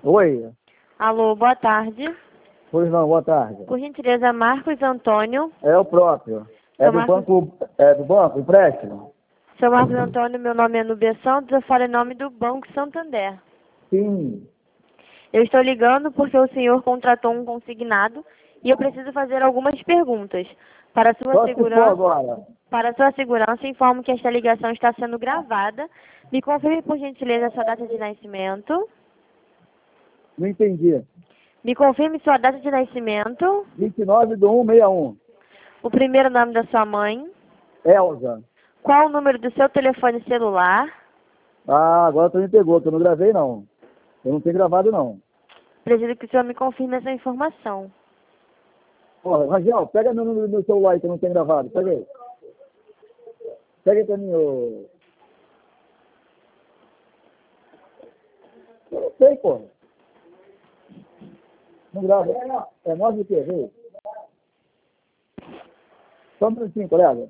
Oi, Alô, boa tarde. pois não, boa tarde. Por gentileza, Marcos Antônio. É o próprio. É Seu do Marcos, banco, empréstimo? seu Marcos Antônio, meu nome é Nubia Santos, eu falo em nome do Banco Santander. Sim. Eu estou ligando porque o senhor contratou um consignado e eu preciso fazer algumas perguntas. Para sua Só se for segurança, agora. informo que esta ligação está sendo gravada. Me confirme, por gentileza, sua data de nascimento. Não entendi. Me confirme sua data de nascimento, 29/1/61. o primeiro nome da sua mãe, Elza. qual o número do seu telefone celular. Ah, agora tu me pegou, que eu não gravei não. Eu não tenho gravado não. Preciso que o senhor me confirme essa informação. Ó, Rangel, pega meu número do meu celular aí que eu não tenho gravado. Pega aí. Pega aí pra mim, ô. Eu não sei, pô. Não grava. É 9 o quê? Vê. Só um minutinho, colega.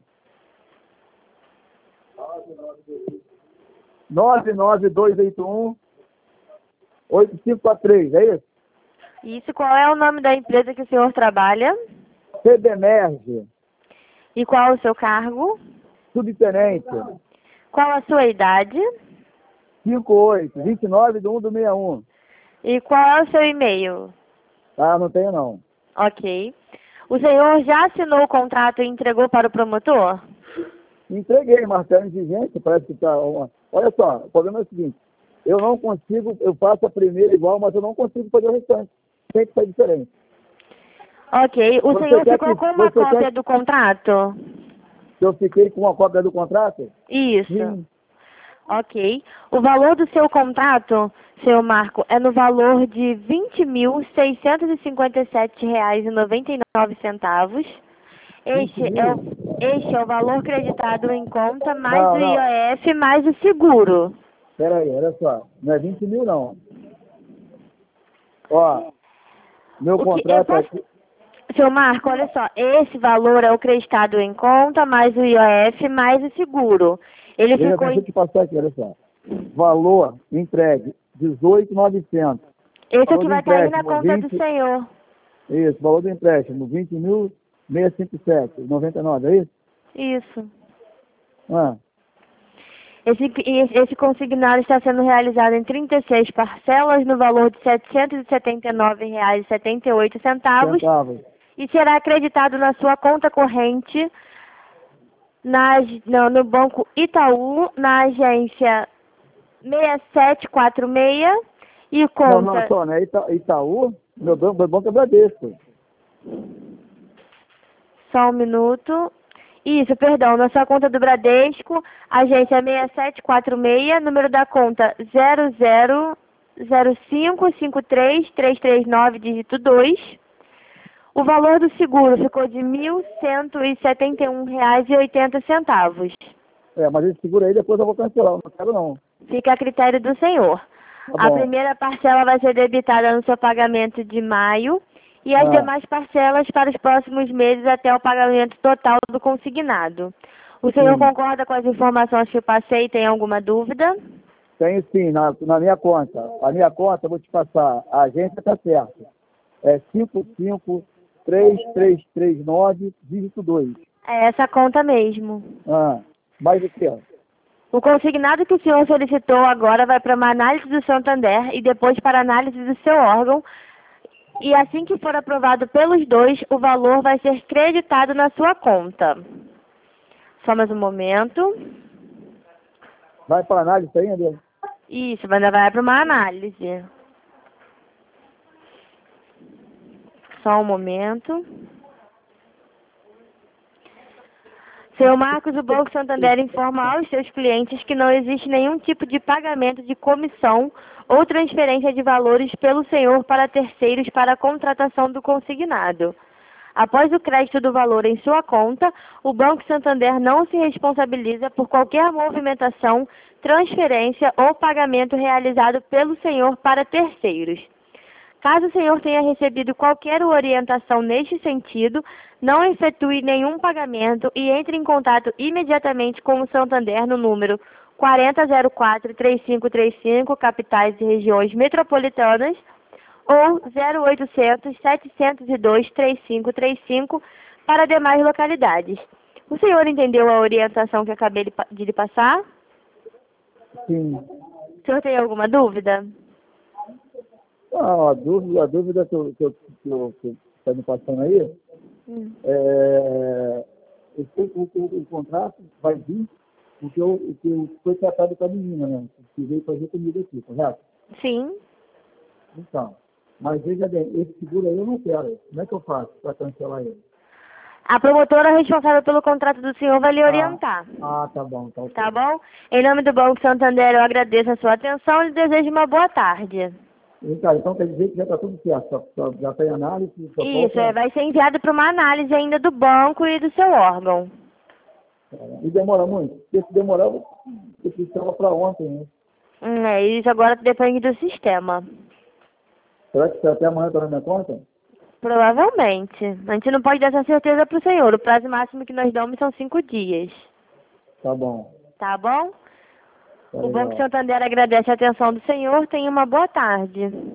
99281-8543, é isso? Isso, qual é o nome da empresa que o senhor trabalha? CBMERG, E qual é o seu cargo? subtenente, Qual a sua idade? 58, 29/1/61. E qual é o seu e-mail? Ah, não tenho não. Ok. O senhor já assinou o contrato e entregou para o promotor? Entreguei, martelo exigente, parece que tá uma... Olha só, o problema é o seguinte, eu não consigo, eu faço a primeira igual, mas eu não consigo fazer o restante. Tem que ser diferente. Ok. O Você senhor quer ficou que, com uma você quer cópia do contrato? que eu fiquei com uma cópia do contrato? Isso. Sim. Ok. O valor do seu contrato, seu Marco, é no valor de R$ 20.657,99. 20 mil? Este é o valor creditado em conta, mais o Não, não. IOF, mais o seguro. Pera aí, olha só. Não é 20 mil, não. Ó, meu O que eu contrato posso... aqui... Seu Marco, olha só, esse valor é o creditado em conta, mais o IOF, mais o seguro. Ele Veja ficou bem, deixa eu em... te passar aqui, olha só. Valor entregue, 18.900. Esse Valor aqui do vai estar aí na empréstimo, conta do 20... senhor. Isso, valor do empréstimo, 20.657,99, é isso? Isso. Ah, Esse consignado está sendo realizado em 36 parcelas no valor de R$ 779,78 centavos. e será acreditado na sua conta corrente no Banco Itaú, na agência 6746 e Não, conta... só, né? Itaú, meu banco é Bradesco. Só um minuto. Isso, perdão, na sua conta do Bradesco, agência 6746, número da conta 0005533339, dígito 2. O valor do seguro ficou de R$ 1.171,80. É, mas esse seguro aí depois eu vou cancelar, eu não quero não. Fica a critério do senhor. Tá A bom. primeira parcela vai ser debitada no seu pagamento de maio e as Ah, demais parcelas para os próximos meses até o pagamento total do consignado. O senhor sim. concorda com as informações que eu passei e tem alguma dúvida? Tenho sim, na minha conta. A minha conta, eu vou te passar. A agência está certa. É 5533339, dígito 2. É essa conta mesmo. Ah, mais o quê? O consignado que o senhor solicitou agora vai para uma análise do Santander e depois para análise do seu órgão. E assim que for aprovado pelos dois, o valor vai ser creditado na sua conta. Só mais um momento. Vai para análise ainda? Isso, ainda vai para uma análise. Só um momento. Seu Marcos, o Banco Santander informa aos seus clientes que não existe nenhum tipo de pagamento de comissão ou transferência de valores pelo senhor para terceiros para a contratação do consignado. Após o crédito do valor em sua conta, o Banco Santander não se responsabiliza por qualquer movimentação, transferência ou pagamento realizado pelo senhor para terceiros. Caso o senhor tenha recebido qualquer orientação neste sentido, não efetue nenhum pagamento e entre em contato imediatamente com o Santander no número 4004-3535, capitais e regiões metropolitanas, ou 0800-702-3535 para demais localidades. O senhor entendeu a orientação que acabei de lhe passar? Sim. O senhor tem alguma dúvida? Não, a dúvida que está me passando aí, o contrato vai vir o que foi tratado com a menina, né? Que veio fazer comigo aqui, correto? Sim. Então, mas veja bem, esse seguro aí eu não quero. Como é que eu faço para cancelar ele? A promotora responsável pelo contrato do senhor vai lhe orientar. Tá bom. Tá, tá bom? Em nome do Banco Santander, eu agradeço a sua atenção e lhe desejo uma boa tarde. Então quer dizer que já está tudo certo, já tem análise? Isso, vai ser enviado para uma análise ainda do banco e do seu órgão. E demora muito? Porque se demorar, eu precisava para ontem, né? Isso agora depende do sistema. Será que até amanhã está na minha conta? Provavelmente. A gente não pode dar essa certeza para o senhor. O prazo máximo que nós damos são 5 dias. Tá bom. Tá bom? Tá O legal. Banco Santander agradece a atenção do senhor. Tenha uma boa tarde.